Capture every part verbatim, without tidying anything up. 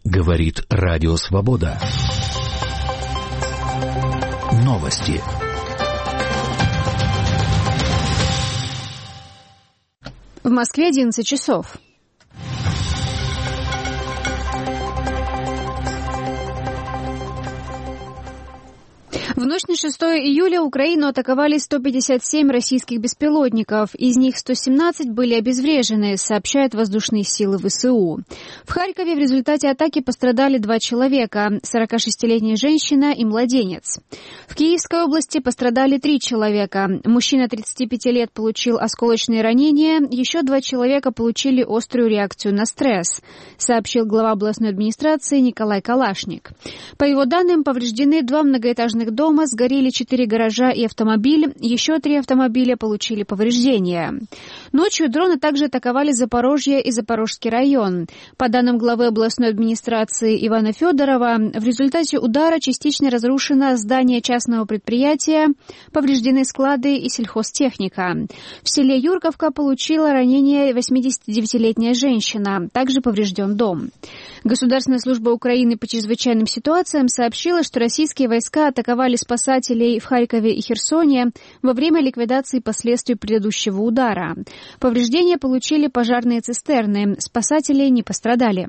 Говорит Радио Свобода. Новости. В Москве одиннадцать часов. В ночь на шестое июля Украину атаковали сто пятьдесят семь российских беспилотников. Из них сто семнадцать были обезврежены, сообщают воздушные силы ВСУ. В Харькове в результате атаки пострадали два человека – сорокашестилетняя женщина и младенец. В Киевской области пострадали три человека. Мужчина тридцати пяти лет получил осколочные ранения, еще два человека получили острую реакцию на стресс, сообщил глава областной администрации Николай Калашник. По его данным, повреждены два многоэтажных дома, Дома сгорели четыре гаража и автомобиль, еще три автомобиля получили повреждения. Ночью дроны также атаковали Запорожье и Запорожский район. По данным главы областной администрации Ивана Федорова, в результате удара частично разрушено здание частного предприятия, повреждены склады и сельхозтехника. В селе Юрковка получила ранение восьмидесятидевятилетняя женщина, также поврежден дом. Государственная служба Украины по чрезвычайным ситуациям сообщила, что российские войска атаковали спасателей в Харькове и Херсоне во время ликвидации последствий предыдущего удара. Повреждения получили пожарные цистерны, спасатели не пострадали.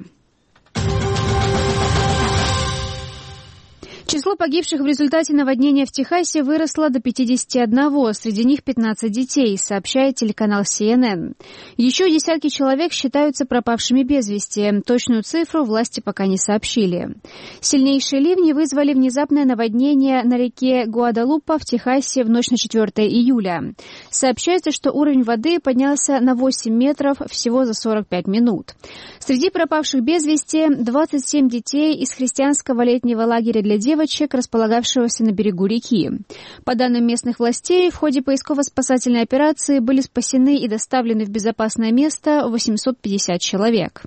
Число погибших в результате наводнения в Техасе выросло до пятидесяти одного, среди них пятнадцать детей, сообщает телеканал Си Эн Эн. Еще десятки человек считаются пропавшими без вести. Точную цифру власти пока не сообщили. Сильнейшие ливни вызвали внезапное наводнение на реке Гуадалупа в Техасе в ночь на четвёртое июля. Сообщается, что уровень воды поднялся на восемь метров всего за сорок пять минут. Среди пропавших без вести двадцать семь детей из христианского летнего лагеря для девочек, располагавшегося на берегу реки. По данным местных властей, в ходе поисково-спасательной операции были спасены и доставлены в безопасное место восемьсот пятьдесят человек.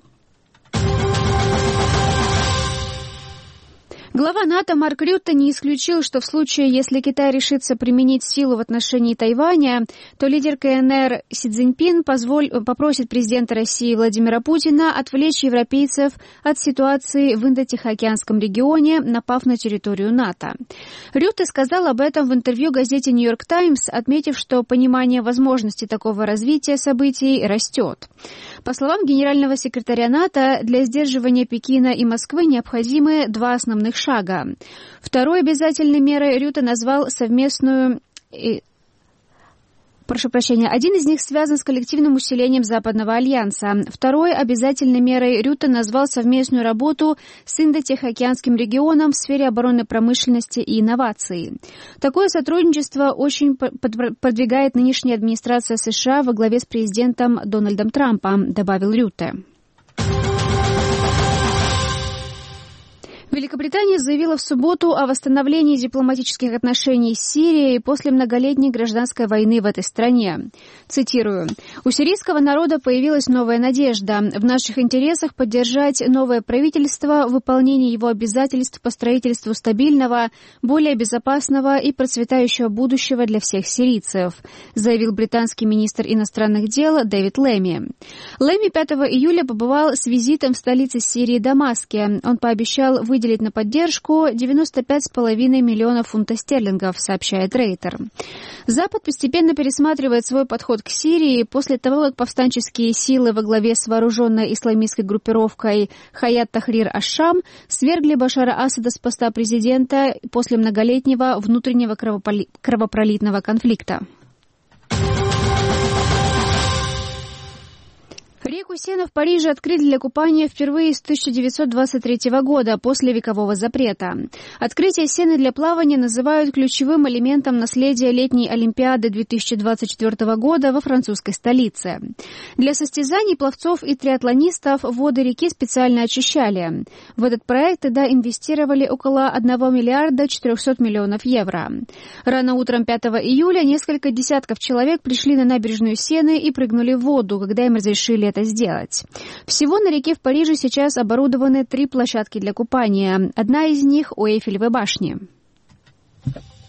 Глава НАТО Марк Рютте не исключил, что в случае, если Китай решится применить силу в отношении Тайваня, то лидер Ка Эн Эр Си Цзиньпин позволь... попросит президента России Владимира Путина отвлечь европейцев от ситуации в Индо-Тихоокеанском регионе, напав на территорию НАТО. Рютте сказал об этом в интервью газете «Нью-Йорк Таймс», отметив, что понимание возможности такого развития событий растет. По словам генерального секретаря НАТО, для сдерживания Пекина и Москвы необходимы два основных шага. Второй обязательной мерой Рютте назвал совместную... Прошу прощения, один из них связан с коллективным усилением Западного альянса. Второй обязательной мерой Рютте назвал совместную работу с Индо-Тихоокеанским регионом в сфере оборонной промышленности и инноваций. Такое сотрудничество очень продвигает нынешняя администрация США во главе с президентом Дональдом Трампом, добавил Рютте. Великобритания заявила в субботу о восстановлении дипломатических отношений с Сирией после многолетней гражданской войны в этой стране. Цитирую. «У сирийского народа появилась новая надежда. В наших интересах поддержать новое правительство в выполнении его обязательств по строительству стабильного, более безопасного и процветающего будущего для всех сирийцев», заявил британский министр иностранных дел Дэвид Лэми. Лэми пятого июля побывал с визитом в столице Сирии Дамаске. Он пообещал выделить выделить на поддержку девяносто пять с половиной миллионов фунтов стерлингов, сообщает Рейтер. Запад постепенно пересматривает свой подход к Сирии после того, как повстанческие силы во главе с вооруженной исламистской группировкой Хаят Тахрир аш-Шам свергли Башара Асада с поста президента после многолетнего внутреннего кровопроли... кровопролитного конфликта. Реку Сена в Париже открыли для купания впервые с тысяча девятьсот двадцать третьего года, после векового запрета. Открытие Сены для плавания называют ключевым элементом наследия летней Олимпиады две тысячи двадцать четвёртого года во французской столице. Для состязаний пловцов и триатлонистов воды реки специально очищали. В этот проект тогда инвестировали около одного миллиарда четырехсот миллионов евро. Рано утром пятого июля несколько десятков человек пришли на набережную Сены и прыгнули в воду, когда им разрешили это сделать. Всего на реке в Париже сейчас оборудованы три площадки для купания. Одна из них у Эйфелевой башни.